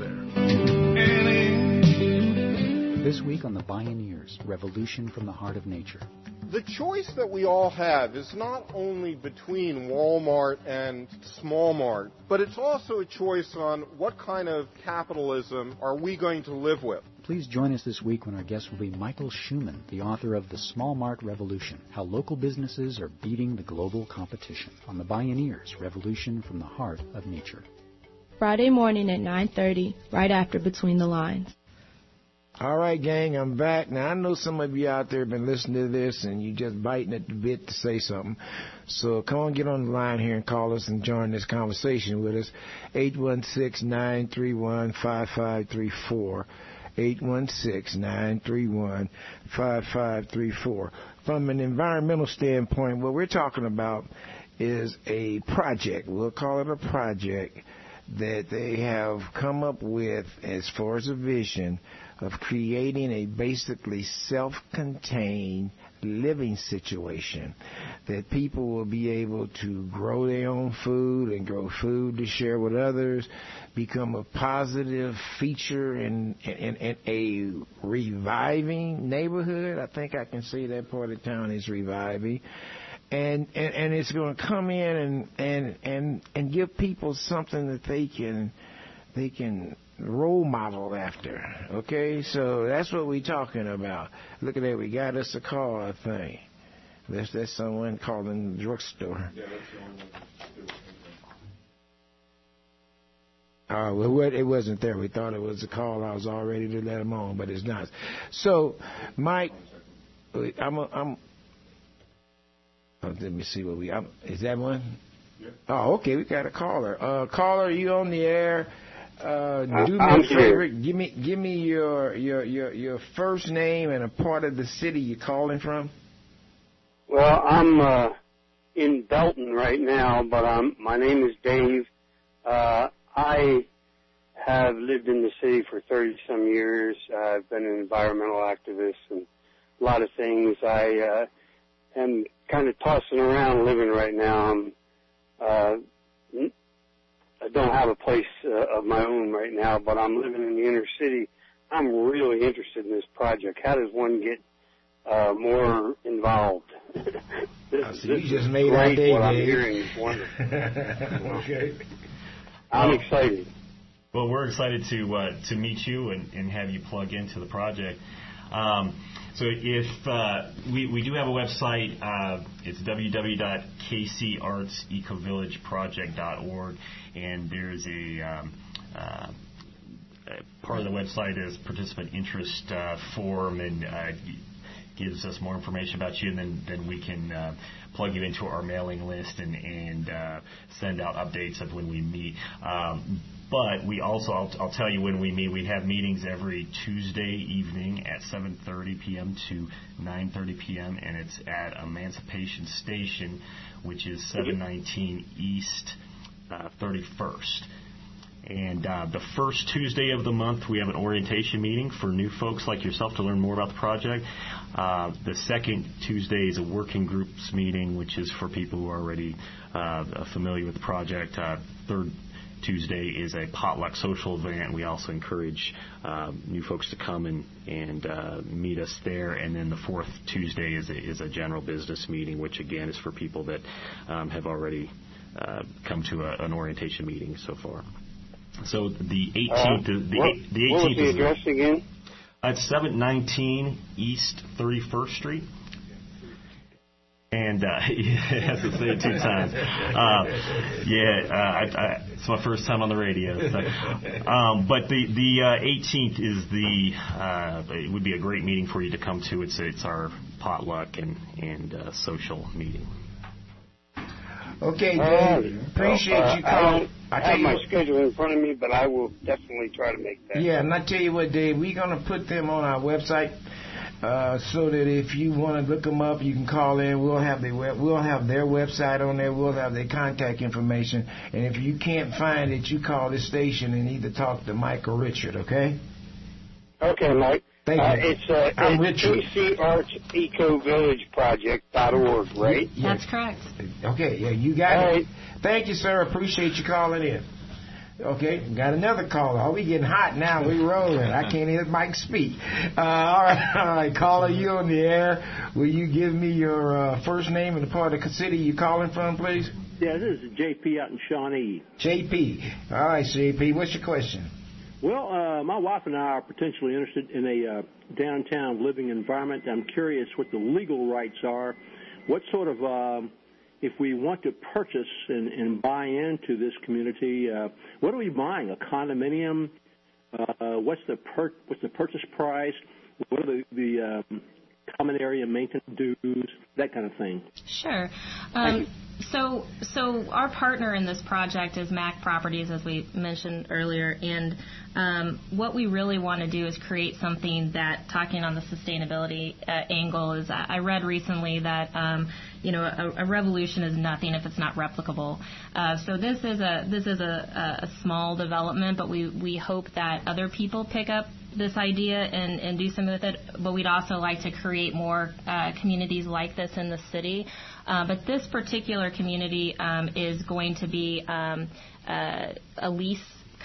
there. This week on The Bioneers, Revolution from the Heart of Nature. The choice that we all have is not only between Walmart and Small Mart, but it's also a choice on what kind of capitalism are we going to live with. Please join us this week when our guest will be Michael Schumann, the author of The Small Mart Revolution, How Local Businesses Are Beating the Global Competition, on The Bioneers, Revolution from the Heart of Nature. Friday morning at nine thirty, right after Between the Lines. All right, gang, I'm back. Now, I know some of you out there have been listening to this and you just biting at the bit to say something. So come on, get on the line here and call us and join this conversation with us. eight one six, nine three one, five five three four. eight one six, nine three one, five five three four. From an environmental standpoint, what we're talking about is a project. We'll call it a project that they have come up with as far as a vision of creating a basically self-contained living situation that people will be able to grow their own food and grow food to share with others, become a positive feature in, in, in a reviving neighborhood. I think I can say that part of town is reviving. And, and, and it's going to come in and, and, and, and give people something that they can, they can role model after. Okay, so that's what we're talking about. Look at that, we got us a call, I think. That's, that's someone calling the drugstore. Yeah, that's the only one. Uh, well, it wasn't there. We thought it was a call. I was all ready to let him on, but it's not. So, Mike, I'm, a, I'm. Oh, let me see what we. I'm, is that one? Yeah. Oh, okay. We got a caller. Uh, caller, are you on the air? Uh, do me I'm a favor. here. Give me, give me your, your, your, your first name and a part of the city you're calling from. Well, I'm uh, in Belton right now, but I'm, my name is Dave. Uh, I have lived in the city for thirty-some years. Uh, I've been an environmental activist and a lot of things. I uh, am kind of tossing around living right now. I'm, uh, I don't have a place uh, of my own right now, but I'm living in the inner city. I'm really interested in this project. How does one get uh, more involved? this, oh, so this you just is made great. our day, what I'm Dave. hearing is wonderful. Okay. I'm excited. Well, we're excited to uh, to meet you and, and have you plug into the project. Um, so if uh, we, we do have a website, uh, it's w w w dot k c arts eco village project dot org, and there's a, um, uh, a part of the website is participant interest uh, form, and uh, gives us more information about you, and then, then we can uh, plug you into our mailing list and, and uh, send out updates of when we meet. Um, but we also, I'll, I'll tell you when we meet, we have meetings every Tuesday evening at seven thirty p.m. to nine thirty p.m., and it's at Emancipation Station, which is seven nineteen East uh, thirty-first. And uh, the first Tuesday of the month, we have an orientation meeting for new folks like yourself to learn more about the project. Uh, the second Tuesday is a working groups meeting, which is for people who are already uh, familiar with the project. Uh, third Tuesday is a potluck social event. We also encourage uh, new folks to come and, and uh, meet us there. And then the fourth Tuesday is a, is a general business meeting, which, again, is for people that um, have already uh, come to a, an orientation meeting so far. So the eighteenth, uh, the, what, the eighteenth what was the is address the, again? It's seven nineteen East thirty-first Street. And uh, you have to say it two times. Uh, yeah, uh, I, I, it's my first time on the radio. So. Um, but the the uh, eighteenth is the uh, it would be a great meeting for you to come to. It's it's our potluck and and uh, social meeting. Okay, Dave. Uh, Appreciate well, uh, you calling. I don't have my what, schedule in front of me, but I will definitely try to make that. Yeah, and I tell you what, Dave, we're going to put them on our website uh, so that if you want to look them up, you can call in. We'll have the web, we'll have their website on there. We'll have their contact information. And if you can't find it, you call this station and either talk to Mike or Richard. Okay? Okay, Mike. Thank uh, you. It's, uh, I'm it's Richard. K C Arts Eco Village Project dot org, right? Yeah. That's correct. Okay, yeah, you got All it. right. Thank you, sir. Appreciate you calling in. Okay, got another caller. Oh, we getting hot now. We rolling. I can't hear Mike speak. Uh, all right, all right. Caller, you on the air. Will you give me your uh, first name and the part of the city you're calling from, please? Yeah, this is J P out in Shawnee. J P. All right, J P. What's your question? Well, uh, my wife and I are potentially interested in a uh, downtown living environment. I'm curious what the legal rights are. What sort of, um, if we want to purchase and, and buy into this community, uh, what are we buying? A condominium? Uh, what's the per- what's the purchase price? What are the, the um, common area maintenance dues? That kind of thing. Sure. Um, so, so our partner in this project is Mac Properties, as we mentioned earlier, and um, what we really want to do is create something that, talking on the sustainability uh, angle, is uh, I read recently that um, you know a, a revolution is nothing if it's not replicable. Uh, so this is a this is a, a small development, but we we hope that other people pick up this idea and, and do something with it, but we'd also like to create more uh, communities like this in the city. Uh, but this particular community um, is going to be um, uh, a lease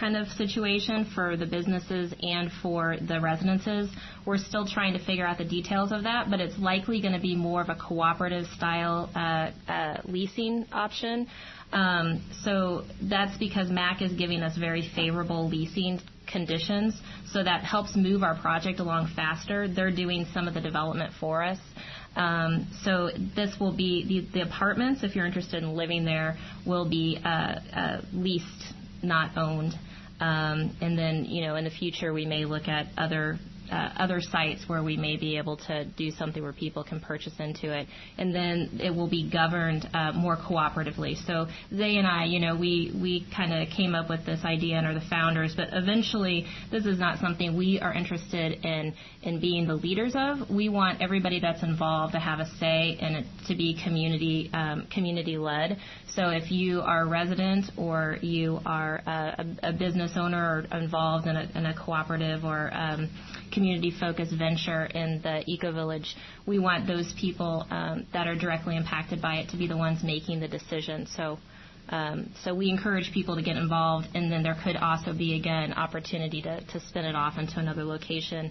kind of situation for the businesses and for the residences. We're still trying to figure out the details of that, but it's likely going to be more of a cooperative style uh, uh, leasing option. Um, so that's because M A C is giving us very favorable leasing conditions, so that helps move our project along faster. They're doing some of the development for us. Um, so this will be, the, the apartments, if you're interested in living there, will be uh, uh, leased, not owned. Um, and then, you know, in the future we may look at other Uh, other sites where we may be able to do something where people can purchase into it, and then it will be governed uh, more cooperatively. So Zay and I, you know, we, we kind of came up with this idea and are the founders, but eventually this is not something we are interested in in being the leaders of. We want everybody that's involved to have a say and it to be community um, community led. So if you are a resident or you are a, a business owner or involved in a, in a cooperative or um, community-focused venture in the eco-village, we want those people um, that are directly impacted by it to be the ones making the decision. So um, so we encourage people to get involved, and then there could also be, again, opportunity to, to spin it off into another location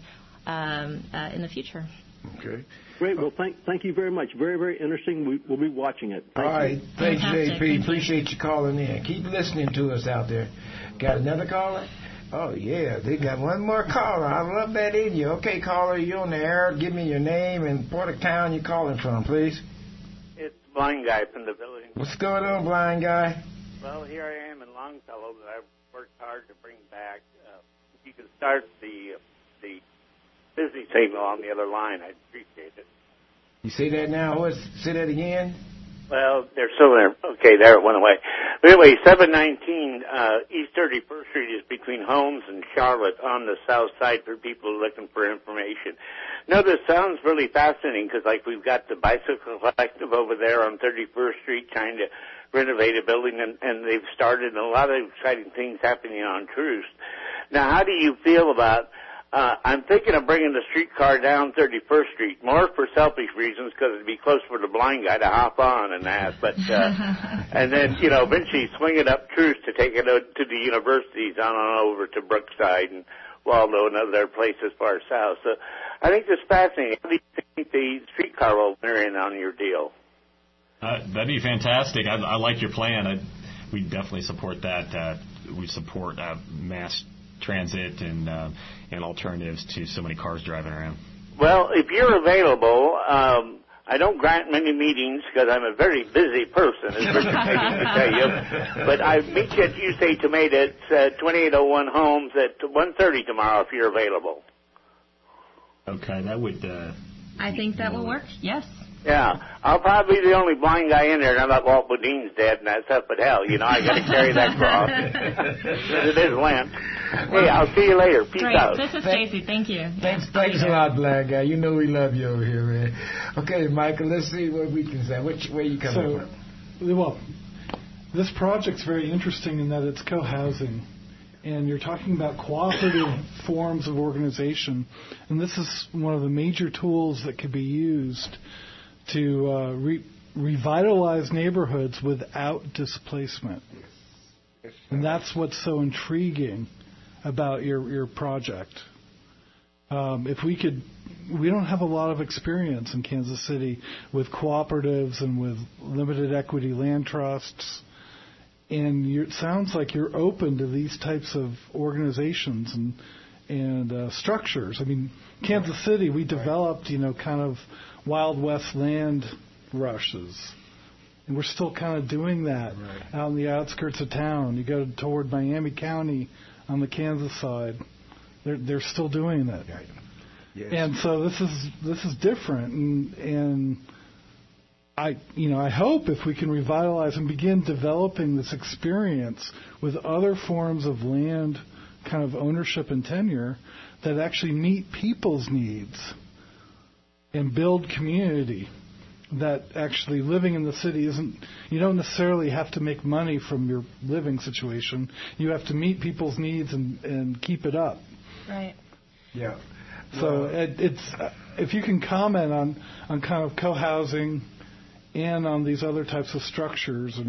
um, uh, in the future. Okay. Great. Well, thank thank you very much. Very, very interesting. We, we'll be watching it. Thank All right. You. Thanks, J P. Thank Appreciate you. you calling in. Keep listening to us out there. Got another caller? Oh, yeah, they got one more caller. I love that in you. Okay, caller, you're on the air. Give me your name and what town you're calling from, please. It's Blind Guy from the village. What's going on, Blind Guy? Well, here I am in Longfellow that I've worked hard to bring back. Uh, if you could start the the busy signal on the other line, I'd appreciate it. You say that now? What? Say that again? Well, they're still there. Okay, there it went away. But anyway, seven nineteen uh, East thirty-first Street is between Holmes and Charlotte on the south side for people looking for information. Now, this sounds really fascinating because, like, we've got the Bicycle Collective over there on thirty-first Street trying to renovate a building, and, and they've started a lot of exciting things happening on Troost. Now, how do you feel about Uh, I'm thinking of bringing the streetcar down thirty-first Street, more for selfish reasons because it'd be close for the blind guy to hop on and that. But uh, and then, you know, eventually swing it up Troost to take it out to the universities on and over to Brookside and Waldo and other places far south. So I think it's fascinating. How do you think the streetcar will enter in on your deal? Uh, that'd be fantastic. I, I like your plan. I, we definitely support that. Uh, we support uh, mass transit and uh, and alternatives to so many cars driving around. Well, if you're available, um, I don't grant many meetings because I'm a very busy person, as Richard Hagan would tell you. But I meet you at U C Tomato. It's uh, twenty-eight oh one Holmes at one thirty tomorrow if you're available. Okay, that would... Uh, I think that will work, yes. Yeah, I'll probably be the only blind guy in there now that Walt Bodine's dead and that's up at hell. You know, I got to carry that cross. It is Lent. Hey, I'll see you later. Peace Great. out. This is Stacy. Thank you. Thanks, thanks a lot, Black Guy. You know we love you over here, man. Okay, Michael, let's see what we can say. Which way you coming so, from? Well, this project's very interesting in that it's co-housing. And you're talking about cooperative forms of organization. And this is one of the major tools that could be used to uh, re- revitalize neighborhoods without displacement. And that's what's so intriguing about your, your project. Um, if we could, we don't have a lot of experience in Kansas City with cooperatives and with limited equity land trusts. And you're, it sounds like you're open to these types of organizations and and uh, structures. I mean, Kansas City, we developed, you know, kind of Wild West land rushes. And we're still kind of doing that right. out in the outskirts of town. You go toward Miami County on the Kansas side. They're they're still doing that. Right. Yes. And so this is this is different. And and I you know I hope if we can revitalize and begin developing this experience with other forms of land kind of ownership and tenure that actually meet people's needs and build community. That actually living in the city isn't, you don't necessarily have to make money from your living situation. You have to meet people's needs and, and keep it up. Right. Yeah. So it, it's, uh, if you can comment on, on kind of co-housing and on these other types of structures and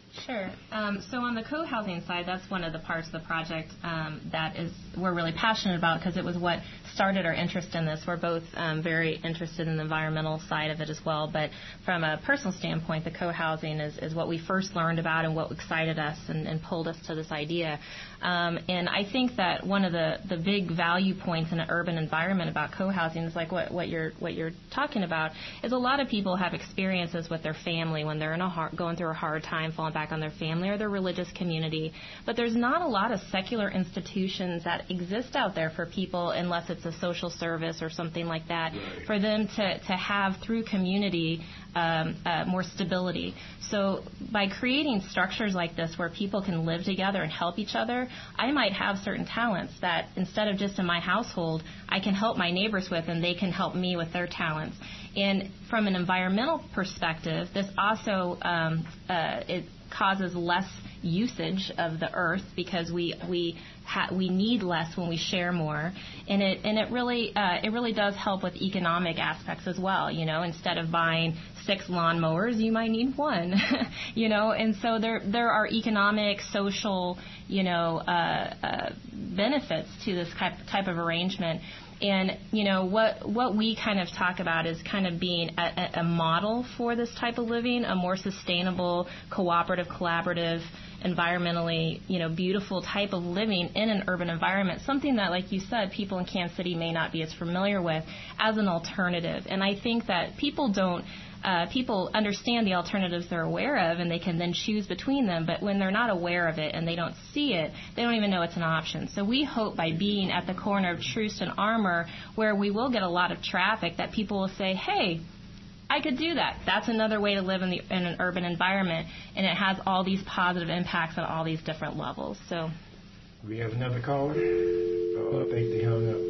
Sure. Um, so on the co-housing side, that's one of the parts of the project um, that is we're really passionate about because it was what started our interest in this. We're both um, very interested in the environmental side of it as well, but from a personal standpoint, the co-housing is, is what we first learned about and what excited us and, and pulled us to this idea. Um, and I think that one of the, the big value points in an urban environment about co-housing is like what, what you're what you're talking about is a lot of people have experiences with their family when they're in a hard, going through a hard time, falling back on their family or their religious community. But there's not a lot of secular institutions that exist out there for people unless it's a social service or something like that, right, for them to, to have through community um, uh, more stability. So by creating structures like this where people can live together and help each other, I might have certain talents that instead of just in my household, I can help my neighbors with and they can help me with their talents. And from an environmental perspective, this also um, uh, it causes less usage of the earth because we we ha- we need less when we share more, and it and it really uh, it really does help with economic aspects as well. You know, instead of buying six lawnmowers, you might need one. You know, and so there there are economic, social, you know, uh, uh, benefits to this type type of arrangement. And, you know, what what we kind of talk about is kind of being a, a model for this type of living, a more sustainable, cooperative, collaborative, environmentally, you know, beautiful type of living in an urban environment, something that, like you said, people in Kansas City may not be as familiar with as an alternative. And I think that people don't Uh, people understand the alternatives they're aware of, and they can then choose between them. But when they're not aware of it and they don't see it, they don't even know it's an option. So we hope by being at the corner of Troost and Armour, where we will get a lot of traffic, that people will say, hey, I could do that. That's another way to live in, the, in an urban environment, and it has all these positive impacts on all these different levels. So, we have another caller? Oh, I think they hung up.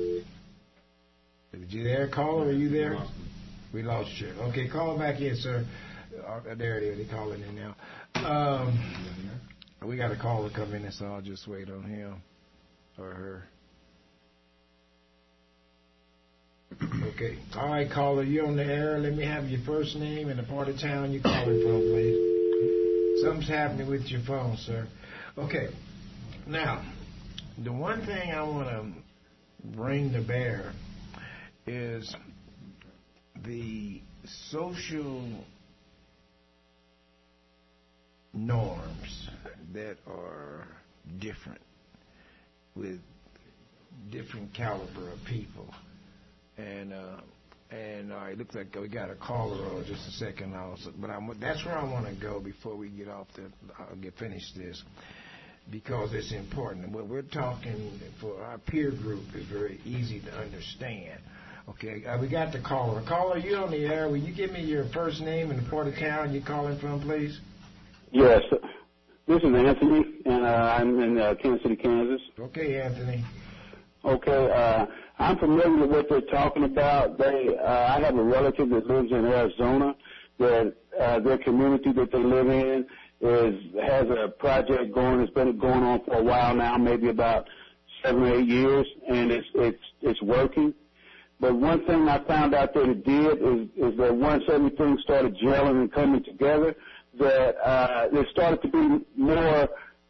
Are you there, caller? Are you there? We lost you. Okay, call back in, sir. Uh, there it is. They're calling in now. Um, we got a caller come in, so I'll just wait on him or her. Okay. All right, caller, you on the air. Let me have your first name and the part of town you're calling from, please. Something's happening with your phone, sir. Okay. Now, the one thing I want to bring to bear is the social norms that are different with different caliber of people. And uh, and uh, it looks like we got a caller on just a second also. But I'm, that's where I want to go before we get off the, I'll get finished this, because it's important. What we're talking for our peer group is very easy to understand. Okay, uh, we got the caller. Caller, you on the air. Will you give me your first name and the part of town you're calling from, please? Yes. This is Anthony, and uh, I'm in uh, Kansas City, Kansas. Okay, Anthony. Okay, uh, I'm familiar with what they're talking about. They, uh, I have a relative that lives in Arizona. That uh, their community that they live in is has a project going. It's been going on for a while now, maybe about seven or eight years, and it's it's it's working. But one thing I found out that it did is, is that once everything started gelling and coming together, that uh, it started to be more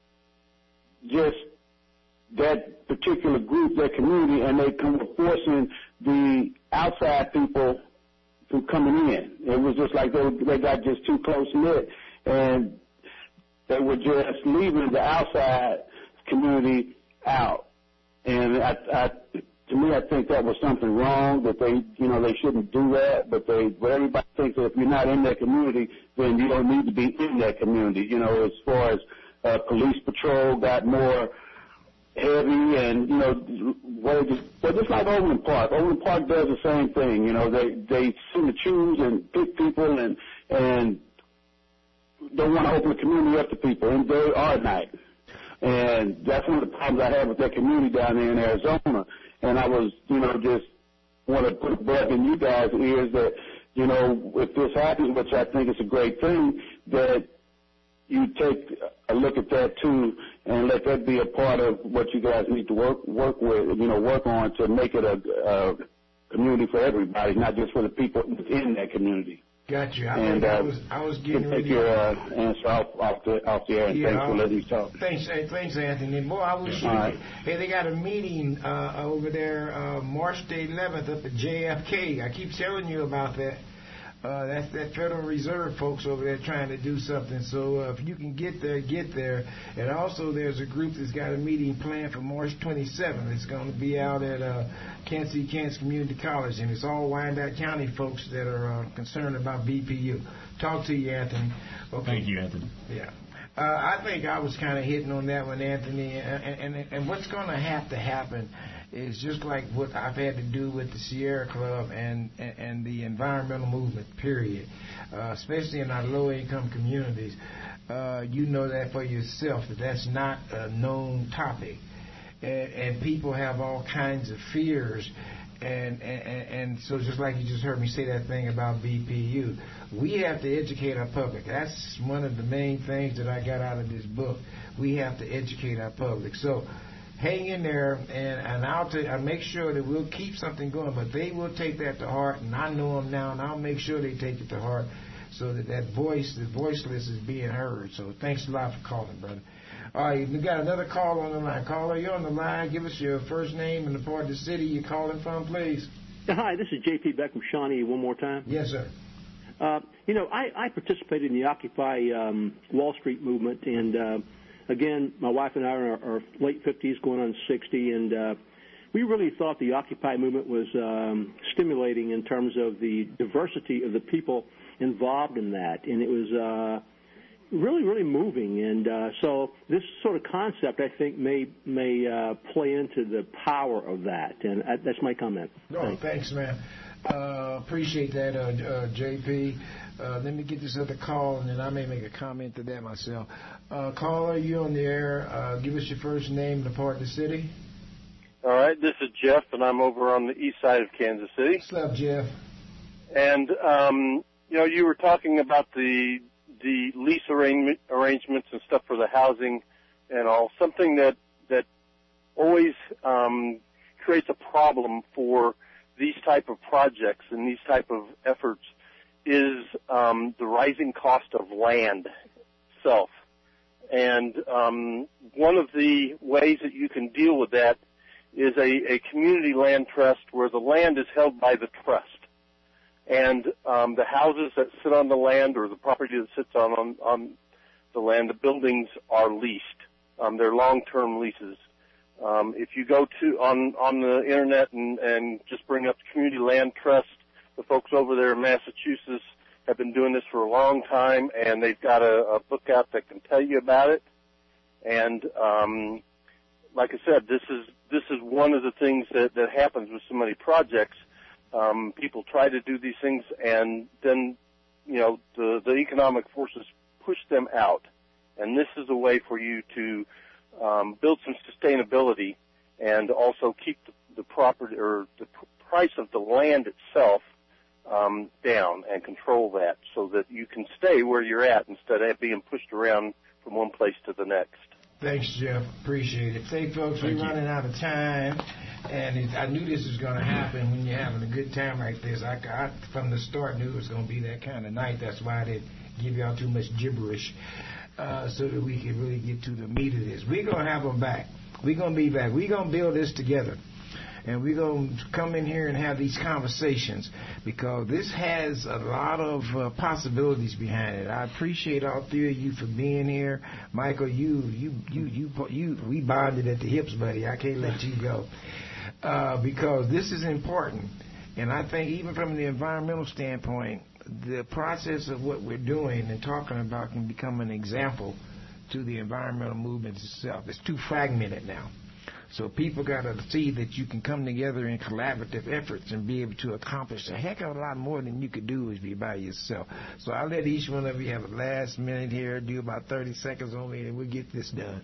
just that particular group, that community, and they come forcing the outside people from coming in. It was just like they, they got just too close-knit, and they were just leaving the outside community out. And I, I To me, I think that was something wrong, that they, you know, they shouldn't do that, but they, but everybody thinks that if you're not in that community, then you don't need to be in that community. You know, as far as uh, police patrol got more heavy, and, you know, well, just, well, just like Overland Park. Overland Park does the same thing. You know, they, they seem to choose and pick people and, and don't want to open the community up to people in day or night. And that's one of the problems I have with that community down there in Arizona. And I was, you know, just want to put a bug in you guys' ears that, you know, if this happens, which I think is a great thing, that you take a look at that too and let that be a part of what you guys need to work work with, you know, work on to make it a, a community for everybody, not just for the people within that community. Got you. I, and, uh, I was I was getting take ready. your uh, answer off, off, the, off the air. And yeah, thanks for letting me talk. Thanks, hey, thanks, Anthony. Boy, I wish. All right. Hey, they got a meeting uh, over there uh, March the eleventh up at J F K. I keep telling you about that. Uh, that's that Federal Reserve folks over there trying to do something. So uh, if you can get there, get there. And also there's a group that's got a meeting planned for March twenty-seventh. It's going to be out at uh, Kansas City, Kansas Community College. And it's all Wyandotte County folks that are uh, concerned about B P U. Talk to you, Anthony. Okay. Thank you, Anthony. Yeah. Uh, I think I was kind of hitting on that one, Anthony. And, and, and what's going to have to happen is just like what I've had to do with the Sierra Club and, and, and the environmental movement, period, uh, especially in our low-income communities. Uh, you know that for yourself, that that's not a known topic. And, and people have all kinds of fears. And, and, and so just like you just heard me say that thing about B P U, we have to educate our public. That's one of the main things that I got out of this book. We have to educate our public. So hang in there, and, and I'll, t- I'll make sure that we'll keep something going, but they will take that to heart, and I know them now, and I'll make sure they take it to heart so that that voice, the voiceless, is being heard. So thanks a lot for calling, brother. All right, we got another call on the line. Caller, you're on the line. Give us your first name and the part of the city you're calling from, please. Hi, this is J P Beck from Shawnee one more time. Yes, sir. Uh, you know, I, I participated in the Occupy um, Wall Street movement, and uh, again, my wife and I are in our late fifties, going on sixty, and uh, we really thought the Occupy movement was um, stimulating in terms of the diversity of the people involved in that, and it was uh, really, really moving. And uh, so this sort of concept, I think, may may uh, play into the power of that, and uh, that's my comment. No, thanks, thanks man. Uh, appreciate that, uh, uh, J P. Uh, let me get this other call, and then I may make a comment to that myself. Uh, caller, you on the air. Uh, give us your first name and the part of the city. All right, this is Jeff, and I'm over on the east side of Kansas City. What's up, Jeff? And, um, you know, you were talking about the the lease arrangement, arrangements and stuff for the housing and all. Something that, that always um, creates a problem for these type of projects and these type of efforts is um, the rising cost of land itself. And um, one of the ways that you can deal with that is a, a community land trust where the land is held by the trust. And um, the houses that sit on the land or the property that sits on, on, on the land, the buildings are leased. Um, they're long-term leases. Um, if you go to on, on the Internet and, and just bring up Community Land Trust, the folks over there in Massachusetts have been doing this for a long time, and they've got a, a book out that can tell you about it. And um, like I said, this is this is one of the things that, that happens with so many projects. Um, people try to do these things, and then you know the, the economic forces push them out. And this is a way for you to um, build some sustainability and also keep the, the property or the pr- price of the land itself um, down and control that so that you can stay where you're at instead of being pushed around from one place to the next. Thanks, Jeff. Appreciate it. Say, folks, Thank we're you. running out of time, and it, I knew this was going to happen when you're having a good time like this. I, I from the start, knew it was going to be that kind of night. That's why I didn't give y'all too much gibberish, uh, so that we could really get to the meat of this. We're going to have them back. We're going to be back. We're going to build this together. And we're going to come in here and have these conversations because this has a lot of uh, possibilities behind it. I appreciate all three of you for being here. Michael, you, you, you, you, you, we bonded at the hips, buddy. I can't let you go uh, because this is important. And I think even from the environmental standpoint, the process of what we're doing and talking about can become an example to the environmental movement itself. It's too fragmented now. So people got to see that you can come together in collaborative efforts and be able to accomplish a heck of a lot more than you could do if you by yourself. So I'll let each one of you have a last minute here, do about thirty seconds on me, and we'll get this done.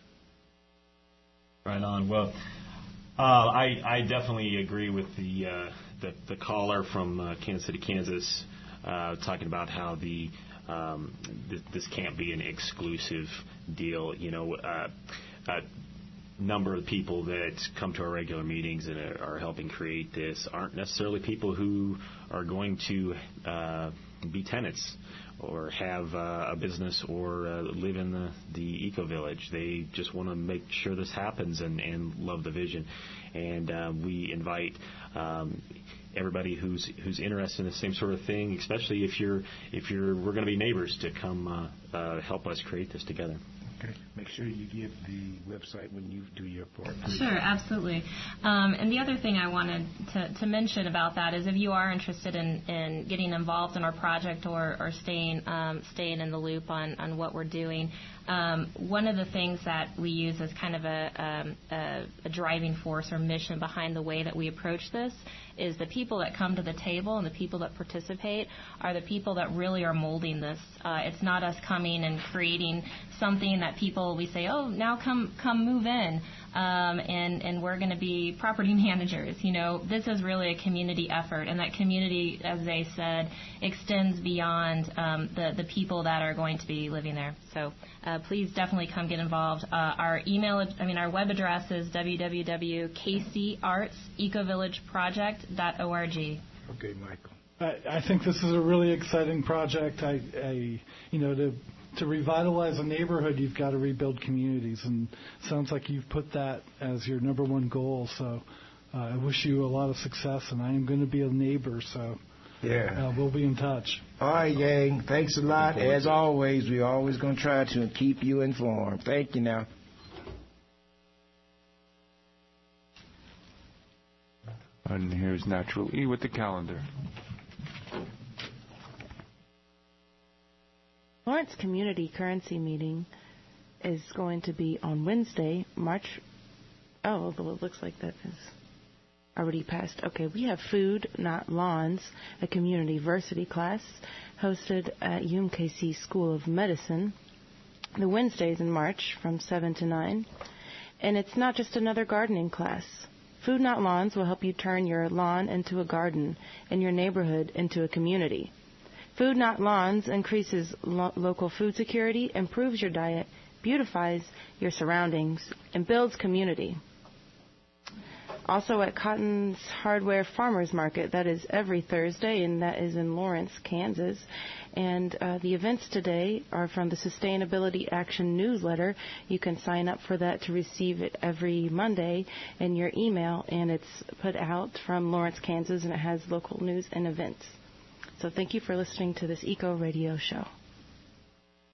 Right on. Well, uh, I, I definitely agree with the uh, the, the caller from uh, Kansas City, Kansas, uh, talking about how the um, th- this can't be an exclusive deal. You know, uh, uh, number of people that come to our regular meetings and are, are helping create this aren't necessarily people who are going to uh, be tenants or have uh, a business or uh, live in the, the eco village. They just want to make sure this happens and, and love the vision. And uh, we invite um, everybody who's who's interested in the same sort of thing, especially if you're if you're we're going to be neighbors, to come uh, uh, help us create this together. Okay. Make sure you give the website when you do your part. Sure, absolutely. Um, and the other thing I wanted to, to mention about that is if you are interested in, in getting involved in our project or, or staying um, staying in the loop on, on what we're doing, um, one of the things that we use as kind of a, um, a, a driving force or mission behind the way that we approach this is the people that come to the table and the people that participate are the people that really are molding this. Uh, it's not us coming and creating something that people, we say, oh, now come come move in, um, and, and we're going to be property managers. You know, this is really a community effort, and that community, as they said, extends beyond um, the, the people that are going to be living there. So uh, please definitely come get involved. Uh, our email, I mean, our web address is w w w dot k c arts eco village project dot org. Okay, Michael. I, I think this is a really exciting project. I, I you know, to to revitalize a neighborhood, you've got to rebuild communities, and it sounds like you've put that as your number one goal. So uh, I wish you a lot of success, and I am going to be a neighbor, so yeah, uh, we'll be in touch. All right, gang. Thanks a lot. As always, we're always going to try to keep you informed. Thank you now. And here's Natural E with the calendar. Lawrence Community Currency Meeting is going to be on Wednesday, March... Oh, although it looks like that is already passed. Okay, we have Food, Not Lawns, a community versity class hosted at U M K C School of Medicine. The Wednesdays in March from seven to nine. And it's not just another gardening class. Food Not Lawns will help you turn your lawn into a garden and your neighborhood into a community. Food Not Lawns increases lo- local food security, improves your diet, beautifies your surroundings, and builds community. Also at Cotton's Hardware Farmers Market, that is every Thursday, and that is in Lawrence, Kansas. And uh, the events today are from the Sustainability Action newsletter. You can sign up for that to receive it every Monday in your email, and it's put out from Lawrence, Kansas, and it has local news and events. So thank you for listening to this Eco Radio Show.